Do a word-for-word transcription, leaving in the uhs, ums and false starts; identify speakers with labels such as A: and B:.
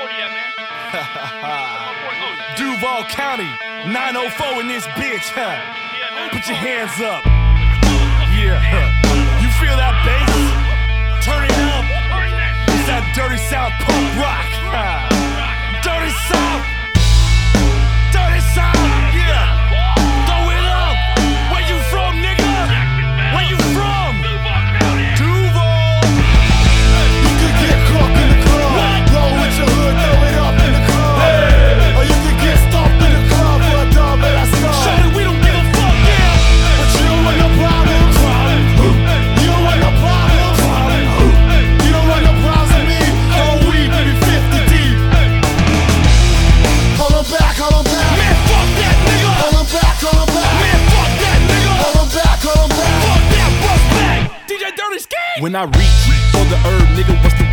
A: Duval County, nine oh four in this bitch, huh? Put your hands up. Yeah, huh? You feel that bass? Turn it up. It's that dirty South punk rock, huh? Dirty South. Dirty South, yeah. Throw it up. Where you from, nigga? Where you from? Duval.
B: You could get caught in the club. Roll with your hood, throw it up in the club. Or you could get stomped in the club for a dub and I stop.
A: Shawty, we don't give a fuck, yeah.
B: But you don't want no problems. You don't want no problems. You don't want no problems with me. Whole weed, maybe fifty deep. Hold on back, hold on back.
A: Man, fuck that nigga.
B: Hold on back, hold on back.
A: Man, fuck that nigga.
B: Hold on back, hold on back.
A: Fuck that, bust back. D J Dirty Skate.
C: When I reach for the herb, nigga, what's the